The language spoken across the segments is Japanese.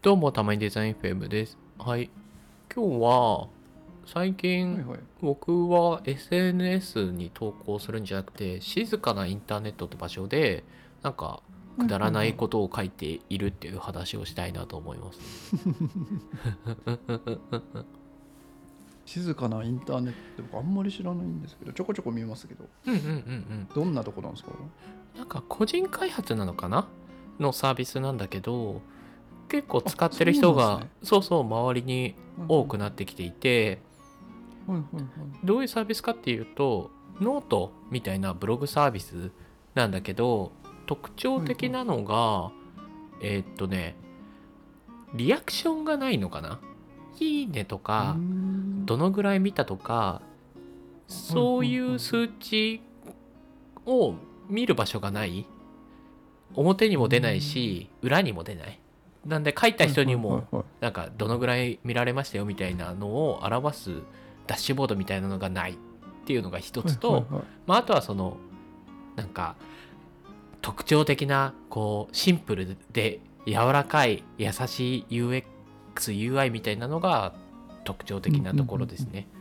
どうも、たまにデザイン FM です。はい。今日は、最はい近、 はい。 僕は SNS に投稿するんじゃなくて、静かなインターネットって場所で、なんか、くだらないはいはいはい。 ことを書いているっていう話をしたいなと思います。 静かなインターネットって僕あんまり知らないんですけど、ちょこちょこ見ますけど、 うんうんうんうん。 どんなとこなんですか？ なんか、個人開発なのかなのサービスなんだけど、結構あ、 使ってるそう人が、 なんですね。 そうそう、周りにはい多くなってきていて、 はいはいはい。 どういうサービスかっていうと、ノートみたいなブログサービスなんだけど、特徴はいはい。 的なのが、ね、リアクションがないのかな。いいねとうーか、 ん。 どのぐらい見たとか、 はいはいそういうはい。 数値を見る場所がない。表にうーも出ないん。 し、裏にも出ない。なんで書いたはいはい人にも、 はいはい。 なんかどのぐらい見られましたよみたいなのを表すダッシュボードみたいなのがないっていうのが一はいつと、 はいはい。 あとはそのなんか特徴的なこうシンプルで柔らかい優しい UX、UI みたいなのが特徴うんうん的なところうんうん。 ですね。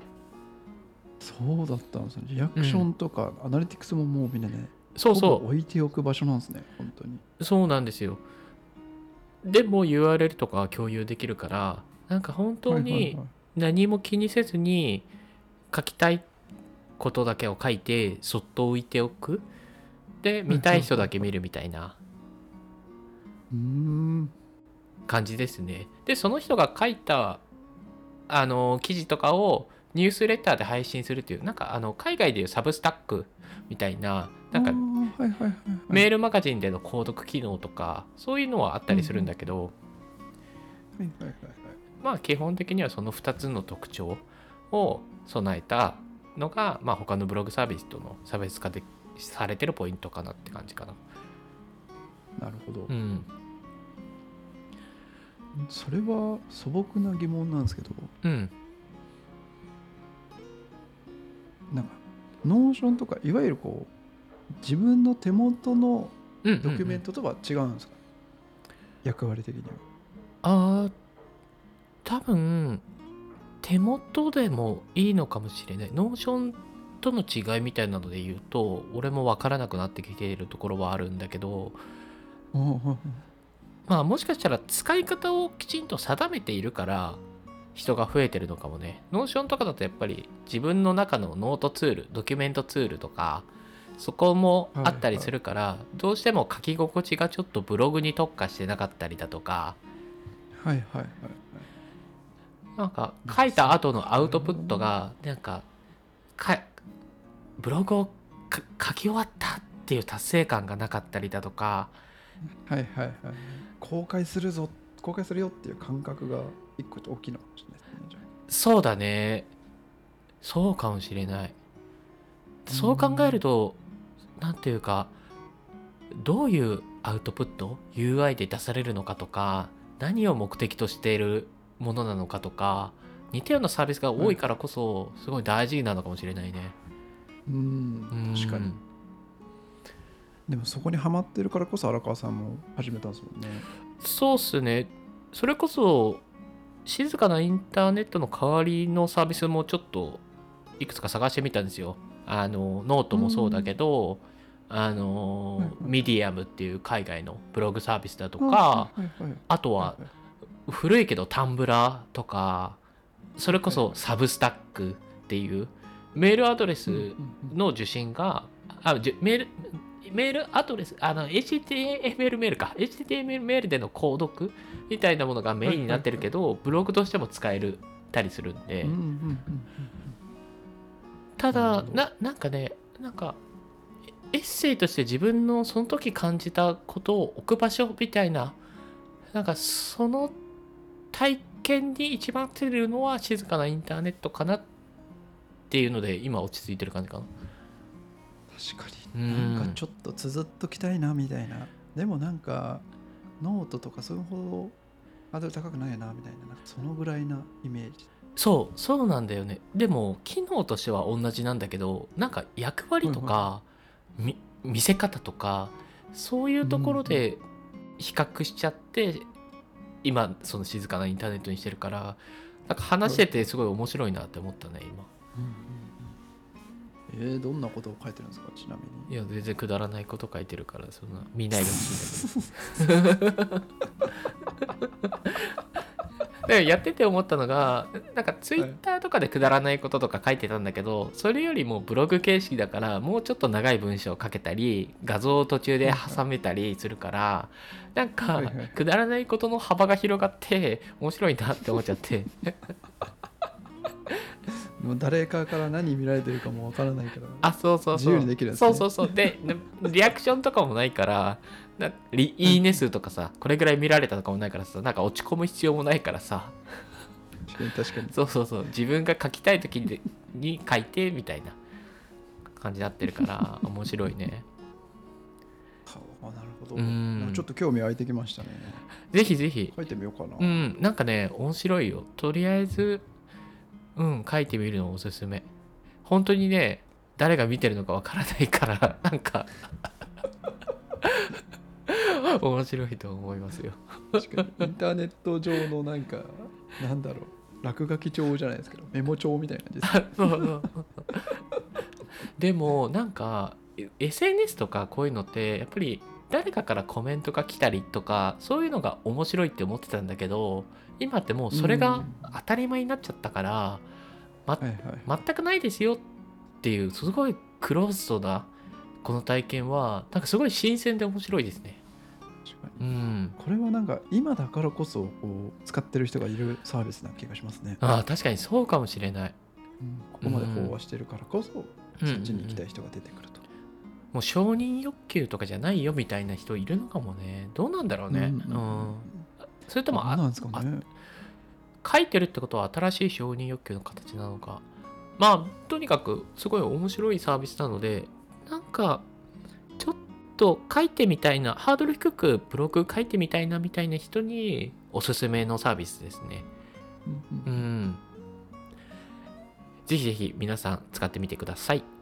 そうだったんですね。リアクショうん。 ンとかアナリティクスももうみんなね、ほぼそうそ置いておく場所なんですね、本当に。 う。そうなんですよ。でも URL とか共有できるから、なんか本当にはいはいはい。 何も気にせずに書きたいことだけを書いてそっと置いておく。で、 はい見たい人はいはいはい。 だけ見るみたいなうーん。 感じですね。で、その人が書いた記事とかをニュースレターで配信するっていう、なんか海外でいうサブスタックみたいな、 ああ、 なんかはいはいはいはい。 メールマガジンでの購読機能とか、そういうのはあったりするんうんうん。 だけど、 はいはいはいはい。 まあ基本的にはその2つの特徴を備えたのが、まあ他のブログサービスとの差別化でされてるポイントかなって感じかな。 なるほど。 うん。 それは素朴な疑問なんですけど、 うん。 なんかノーションとかいわゆるこう自分の手元のうんうんうドキュメンん。 トとは違うんですか？役割的には。 ああ、多分手元でもいいのかもしれない。ノーションとの違いみたいなので言うと、俺も分からなくなってきているところはあるんだけど、 ああ、 まあもしかしたら使い方をきちんと定めているから人が増えてるのかもね。ノーションとかだとやっぱり自分の中のノートツール、ドキュメントツールとか、そこもはいはいあったりするから、どうしても書き心地がちょっとブログに特化してなかったりだとか、 はいはいはい。 なんかま書いたあそっ後のアウトプットか。 が、なんかブログを書き終わったっていう達成感がなかったりだとか、 はいはいはい。公開するぞ、公開するよっていう感覚が一個大きいのかもしれないですね。じゃあ。 そうだね。そうかもしれない。 うーそう考えるん。 と、なんていうか、どういうアウトプット UI で出されるのかとか、何を目的としているものなのかとか、似たようなサービスがはいはい。 多いからこそすごい大事なのかもしれないね。 確かに。 ん。 でもそこにはまってるからこそ荒川さんも始めたんですもんね。 そうっすね。それこそ静かなインターネットの代わりのサービスもちょっといくつか探してみたんですよ。ノートうーもそうだん。 けど、 はいはい。 ミディアムっていう海外のブログサービスだとあ、はいか、 はいはい。 あとははいはい。 古いけどタンブラーとか、それこはいはい。 そサブスタックっていうメールアドレうんうスんうん。 の受信が、メールアドレス、HTML メールか。HTML メールでの購読みたいなものがはいメインになってるはいはい。 けど、ブログとしても使えるたりするんで、 うんうんうんうんうん。なるほただ、 ど。 なんかね、なんか、エッセイとして自分のその時感じたことを置く場所みたいな、なんかその体験に一番合ってるのは静かなインターネットかなっていうので、今落ち着いてる感じかな。 確かうになんかん。 ちょっと綴っときたいなみたいな。でもなんかノートとかそれほどハードル高くないなみたいな、なんかそのぐらいなイメージ。 そうなんだよね。でも、機能としては同じなんだけど、なんか役割はいはいはい。 とか、見せ方とか、そういううんうところん。 で比較しちゃって、 今その静かなインターネットにしてるから、なんか話しててすごい面白いなって思ったね今。 どんなことを書いてるんですか、ちなみに。 いや全然くだらないこと書いてるから、そんな見ないでほしいんだけどでやってて思ったのが、なんかツイッターとかでくだらないこととか書いてたんだけど、それよりもブログ形式だからもうちょっと長い文章を書けたり画像を途中で挟めたりするから、なんかくだらないことの幅が広がって面白いなって思っちゃってもう誰かから何見られてるかもわからないから、 あ、そうそうそう、 自由にできるんですね。 そうでリアクションとかもないから、いいね数とかさ、これぐらい見られたとかもないからさ、なんか落ち込む必要もないからさ、 確かにそう自分が書きたい時に書いてみたいな感じになってるから面白いね。 なるほど。ちょっと興味湧いてきましたね。 ぜひぜひ書いてみようかな。 なんかね面白いよ。とりあえず書いてみるのおすすめ。本当にね誰が見てるのかわからないからなんか面白いと思いますよ。 確かにインターネット上のなんかなんだろう、落書き帳じゃないですけどメモ帳みたいな感じですそうでもなんか SNS とかこういうのってやっぱり誰かからコメントが来たりとかそういうのが面白いって思ってたんだけど、今ってもうそれが当たり前になっちゃったから、全くないですよっていうすごいクローズドなこの体験はなんかすごい新鮮で面白いですね。 確かに、これはなんか今だからこそこう使ってる人がいるサービスな気がしますね。 確かにそうかもしれない。 ここまで飽和してるからこそ、そっちに行きたい人が出てくると。 もう承認欲求とかじゃないよみたいな人いるのかもね。どうなんだろうね。それともなんですかね。 書いてるってことは新しい承認欲求の形なのか。まあとにかくすごい面白いサービスなので、なんかちょっと書いてみたいな、ハードル低くブログ書いてみたいなみたいな人におすすめのサービスですね。ぜひぜひ皆さん使ってみてください。